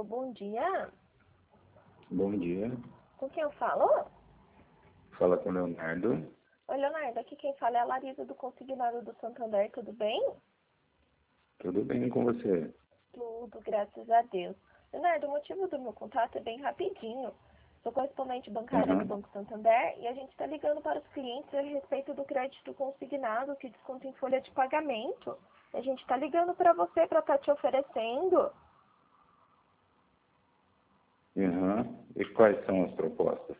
Alô, bom dia. Bom dia. Com quem eu falo? Fala com o Leonardo. Oi, Leonardo, aqui quem fala é a Larisa do Consignado do Santander, tudo bem? Tudo bem com você? Tudo, graças a Deus. Leonardo, o motivo do meu contato é bem rapidinho. Sou correspondente bancária do Aham. Banco Santander e a gente está ligando para os clientes a respeito do crédito consignado que desconta em folha de pagamento. A gente está ligando para você para estar te oferecendo. Aham. E quais são as propostas?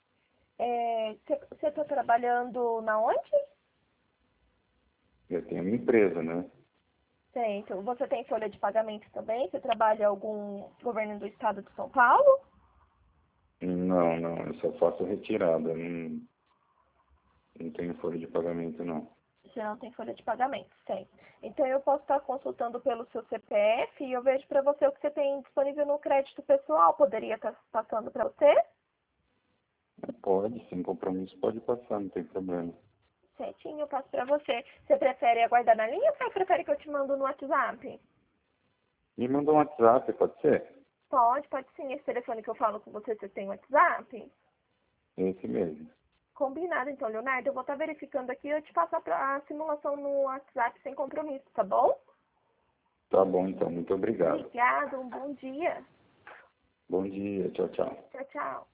Você está trabalhando na onde? Eu tenho uma empresa, né? Então, você tem folha de pagamento também? Você trabalha em algum governo do estado de São Paulo? Não, não. Eu só faço retirada. Não tenho folha de pagamento, não. Você não tem folha de pagamento, tem. Então eu posso estar consultando pelo seu CPF e eu vejo para você o que você tem disponível no crédito pessoal. Poderia estar passando para você? Pode, sem compromisso, pode passar, não tem problema. Certinho, eu passo para você. Você prefere aguardar na linha ou você prefere que eu te mando no WhatsApp? Me manda um WhatsApp, pode ser? Pode sim. Esse telefone que eu falo com você, você tem WhatsApp? Esse mesmo. Combinado, então, Leonardo. Eu vou estar verificando aqui e eu te passo a simulação no WhatsApp sem compromisso, tá bom? Tá bom, então. Muito obrigado. Obrigada, um bom dia. Bom dia. Tchau, tchau. Tchau, tchau.